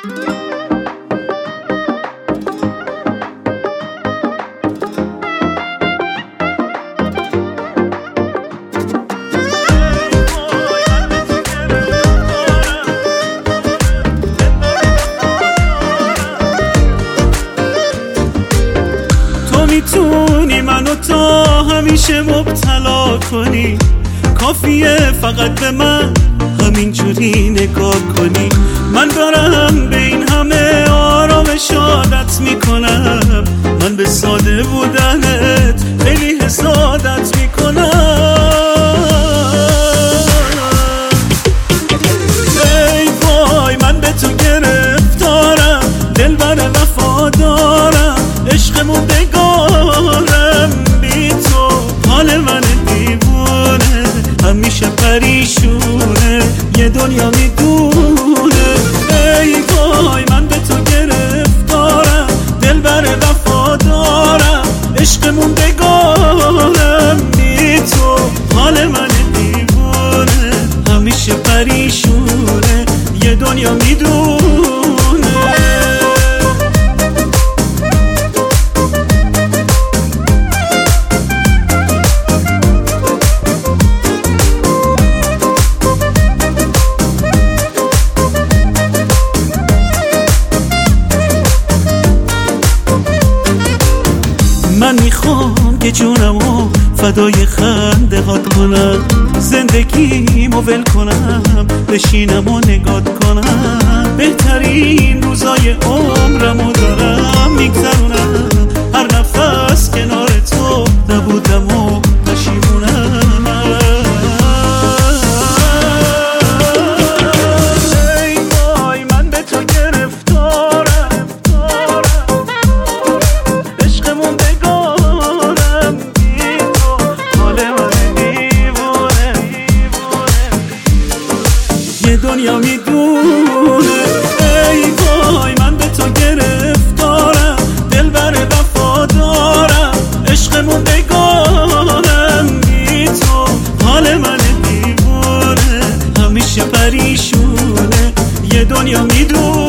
میتونی منو تا همیشه مبتلا کنی، کافیه فقط به من همینجوری نگاه کنی. من دارم به این همه آرامش عادت میکنم، من به ساده بودنت خیلی حسادت میکنم. ای وای من به تو گرفتارم، دلبر وفادارم، عشق موندگارم بی تو، حال من دیوونه همیشه پریشونه، یه دنیا میدونه. ای وای من به تو گرفتارم، دلبر وفادارم، عشق موندگارم بی تو، حال من دیوونه همیشه پریشونه، یه دنیا میدونه. من میخوام که جونمو فدای خنده هات کنم، زندگیمو ول کنم، بشینم و نگات کنم. بهترین روزای عمرمو دارم میگذرونم، هر نفس کنار تو نبودم و پشیمونم. ای وای من به تو گرفتارم، عشق موندگارم بی تو، حال من دیوونه، یه دنیا میدونه. ای وای من به تو گرفتارم، دلبر وفادارم، عشق موندگارم بی تو، حال من دیوونه همیشه پریشونه، یه دنیا میدونه.